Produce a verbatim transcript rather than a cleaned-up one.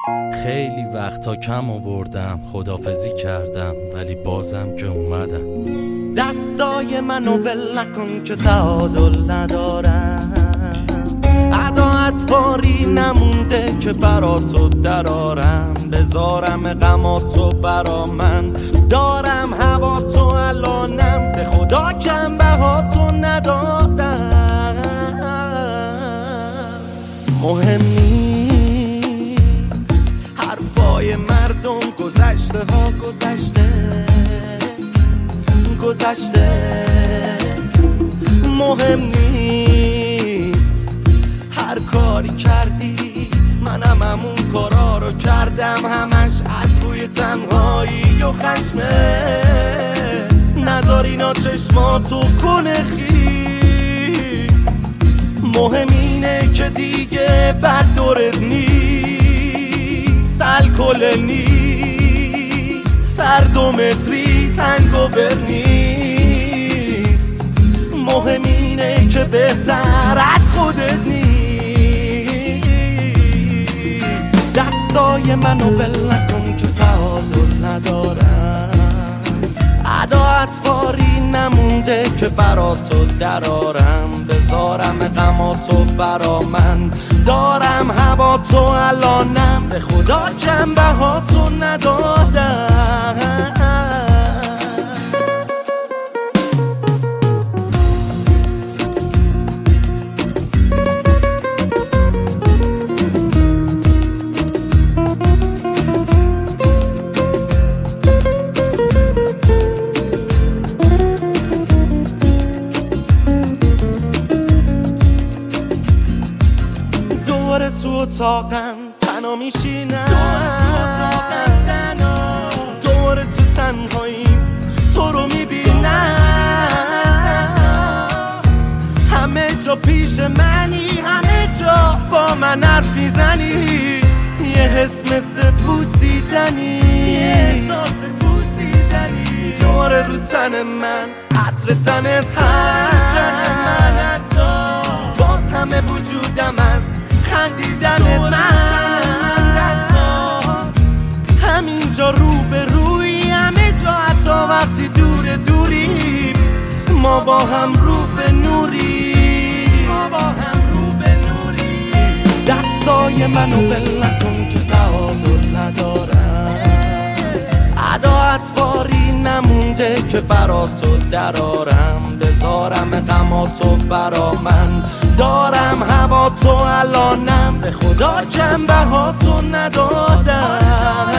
خیلی وقتا کم آوردم، خدافزی کردم ولی بازم که اومدم. دستای منو ول نکن که تعادل ندارم، عداعت باری نمونده که براتو درارم. بذارم غماتو برا من، دارم هواتو الانم، به خدا کم بهاتو ندادم. مهم نیست حرفای مردم، گذشته ها گذشته گذشته. مهم نیست هر کاری کردی، منم همون کارا رو کردم، همش از روی تنهایی و خشمه. نذار اینا چشماتو کنه خیس، مهم اینه که دیگه بد دورت نیست، الکل نیست، سر دو متری تنگوور نیست. مهم اینه که بهتر از خودت نیست. دستای منو ول نکن که تعادل ندارم، عداعت باری نمونده که براتو درارم. بذارم غماتو برا من، دارم هواتو الانم، به خدا کم بهاتو ندادم. تو اتاقم تنها میشینم، دوباره تو تنهاییم تو رو میبینم. همه جا پیش منی، همه جا با من حرف میزنی، یه حس مثل بوسیدنی، دوباره رو تن من عطر تنت هست، باز همه وجودم از خندیدن من دستان. همینجا رو به روی، همه جا حتی وقتی دور دوریم، ما با هم رو به نوری، ما با هم رو به نوری. دستای منو ول نکن که تعادل ندارم، عداعت باری نمونده که براتو درارم. بذارم غماتو برا من، دارم هواتو الانم، به خدا کم بهاتو ندادم.